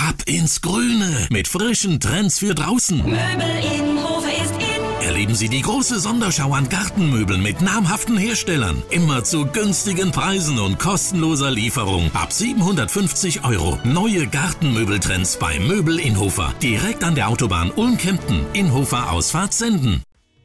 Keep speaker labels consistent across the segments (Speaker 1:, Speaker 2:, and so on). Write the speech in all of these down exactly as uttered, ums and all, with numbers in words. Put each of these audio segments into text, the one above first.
Speaker 1: Ab ins Grüne mit frischen Trends für draußen.
Speaker 2: Möbel in Hofe ist in.
Speaker 1: Erleben Sie die große Sonderschau an Gartenmöbeln mit namhaften Herstellern. Immer zu günstigen Preisen und kostenloser Lieferung. Ab siebenhundertfünfzig Euro. Neue Gartenmöbeltrends bei Möbel Inhofer. Direkt an der Autobahn Ulm-Kempten. Inhofer Ausfahrt Senden.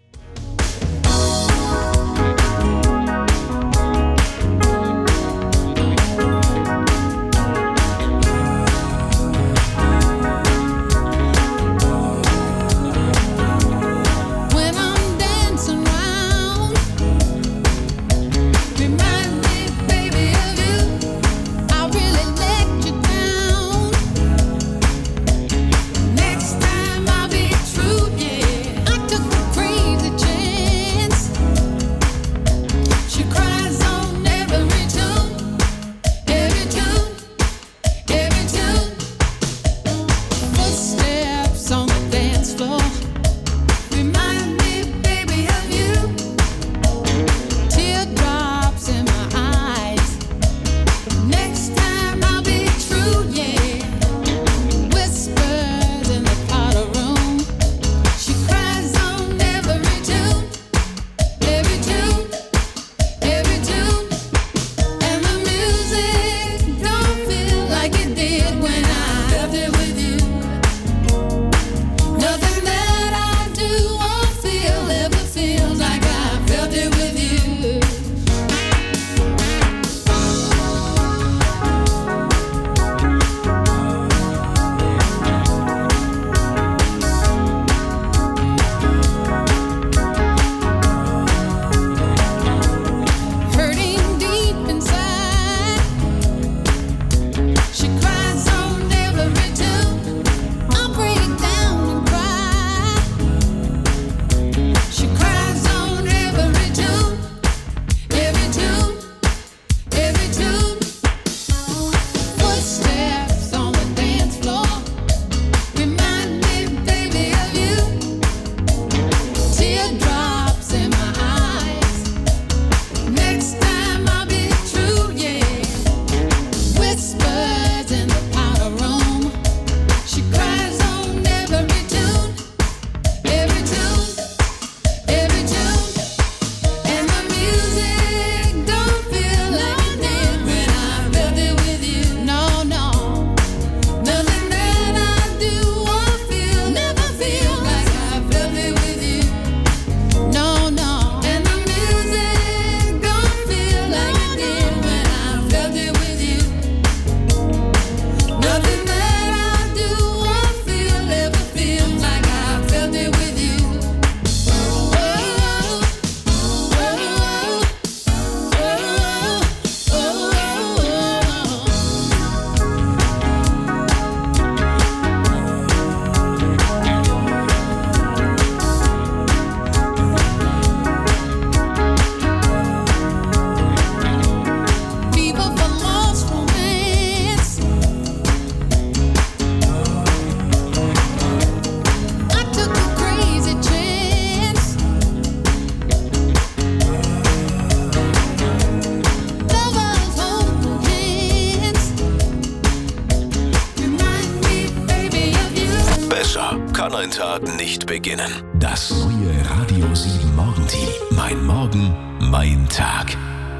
Speaker 3: Kann ein Tag nicht beginnen. Das neue Radio sieben Morgenteam. Mein Morgen, mein Tag.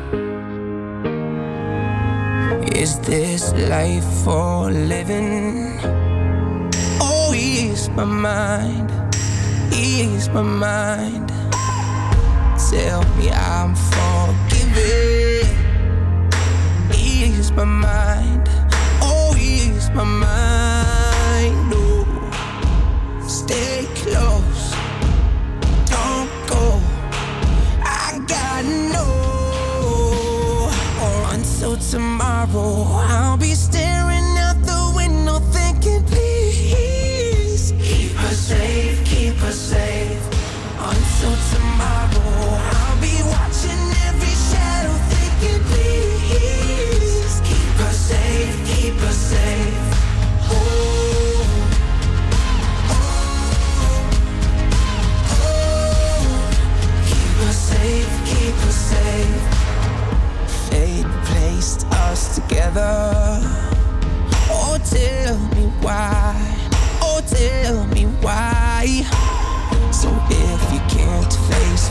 Speaker 4: Is this life for living? Oh, ease my mind, ease my mind. Tell me I'm forgiven. Ease my mind, oh, ease my mind. Oh, stay close, don't go. I gotta know. Or until tomorrow, I'll be staring out the window thinking, please keep her safe, keep her safe. Until tomorrow, I'll be watching every shadow thinking, please keep her safe.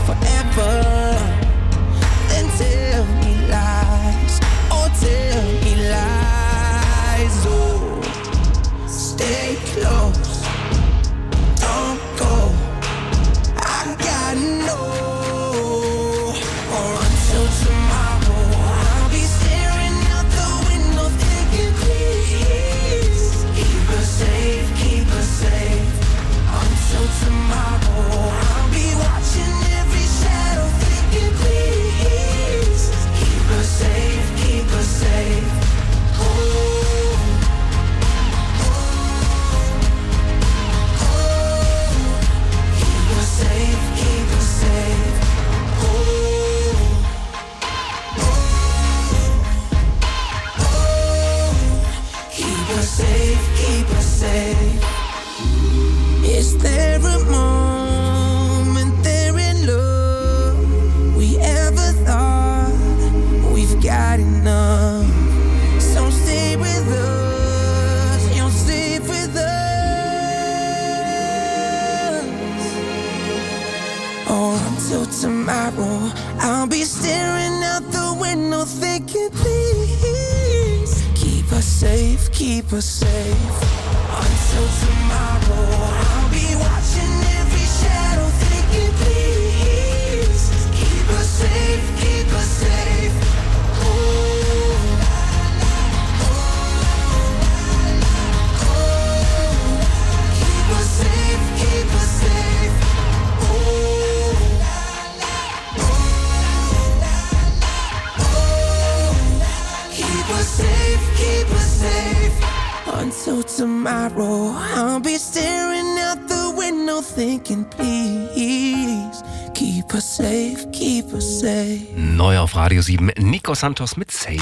Speaker 4: forever. Then tell me lies, oh tell me lies. Oh, stay close, don't go. I gotta know, or until tomorrow I'll be staring out the window thinking, please keep us safe, keep us safe. Until tomorrow I'll be watching every shadow thinking, please keep us safe, keep us safe. Oh, keep us safe, keep us safe. Oh, keep us safe, keep us safe. Is there a moment there in love we ever thought we've got enough? So stay with us, you'll stay with us. Or until tomorrow, I'll be staring out the window thinking, please keep us safe, keep us safe. Until tomorrow, I'll be watching every shadow thinking, please keep us safe, keep us safe. Oh, keep us safe, keep us safe. Oh, keep us safe, keep us safe. Until tomorrow, I'll be staring out the window thinking, please keep us safe, keep us safe.
Speaker 5: Neu auf Radio sieben, Nico Santos mit Safe.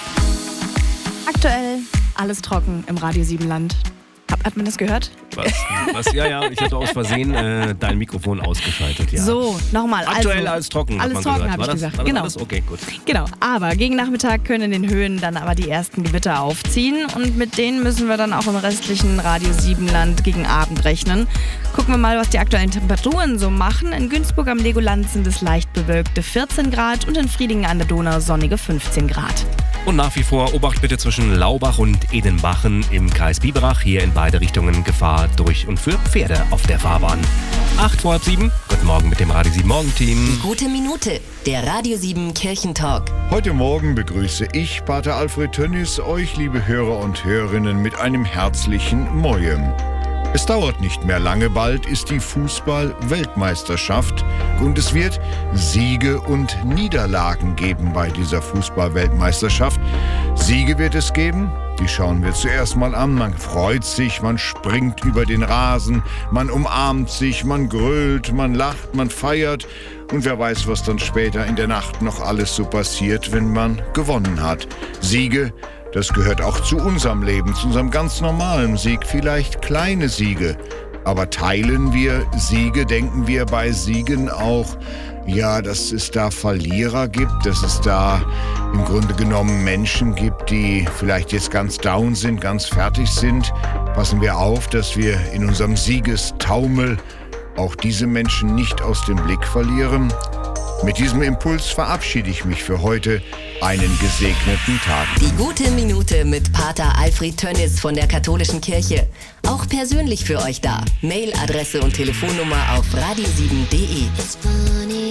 Speaker 6: Aktuell alles trocken im Radio sieben Land. Hat, hat man das gehört?
Speaker 5: Was? Was? Ja, ja, ich hatte aus Versehen äh, dein Mikrofon ausgeschaltet. Ja.
Speaker 6: So, nochmal.
Speaker 5: Aktuell
Speaker 6: also,
Speaker 5: alles trocken,
Speaker 6: alles
Speaker 5: hat man
Speaker 6: trocken,
Speaker 5: gesagt.
Speaker 6: habe ich
Speaker 5: das,
Speaker 6: gesagt.
Speaker 5: War das
Speaker 6: genau.
Speaker 5: alles? Okay, gut.
Speaker 6: Genau, aber gegen Nachmittag können in den Höhen dann aber die ersten Gewitter aufziehen und mit denen müssen wir dann auch im restlichen Radio sieben Land gegen Abend rechnen. Gucken wir mal, was die aktuellen Temperaturen so machen. In Günzburg am Legoland sind es leicht bewölkte vierzehn Grad und in Friedingen an der Donau sonnige fünfzehn Grad.
Speaker 5: Und nach wie vor Obacht bitte zwischen Laubach und Edenbachen im Kreis Biberach. Hier in beide Richtungen Gefahr durch und für Pferde auf der Fahrbahn. Acht vor halb sieben. Guten Morgen mit dem Radio sieben Morgenteam.
Speaker 7: Die gute Minute, der Radio sieben Kirchentalk.
Speaker 8: Heute Morgen begrüße ich, Pater Alfred Tönnies, euch, liebe Hörer und Hörerinnen, mit einem herzlichen Mojem. Es dauert nicht mehr lange, bald ist die Fußball-Weltmeisterschaft und es wird Siege und Niederlagen geben bei dieser Fußball-Weltmeisterschaft. Siege wird es geben, die schauen wir zuerst mal an. Man freut sich, man springt über den Rasen, man umarmt sich, man grölt, man lacht, man feiert. Und wer weiß, was dann später in der Nacht noch alles so passiert, wenn man gewonnen hat. Siege, das gehört auch zu unserem Leben, zu unserem ganz normalen Sieg, vielleicht kleine Siege. Aber teilen wir Siege, denken wir bei Siegen auch, ja, dass es da Verlierer gibt, dass es da im Grunde genommen Menschen gibt, die vielleicht jetzt ganz down sind, ganz fertig sind. Passen wir auf, dass wir in unserem Siegestaumel auch diese Menschen nicht aus dem Blick verlieren. Mit diesem Impuls verabschiede ich mich für heute. Einen gesegneten Tag.
Speaker 7: Die gute Minute mit Pater Alfred Tönnies von der Katholischen Kirche. Auch persönlich für euch da. Mailadresse und Telefonnummer auf radio sieben punkt de.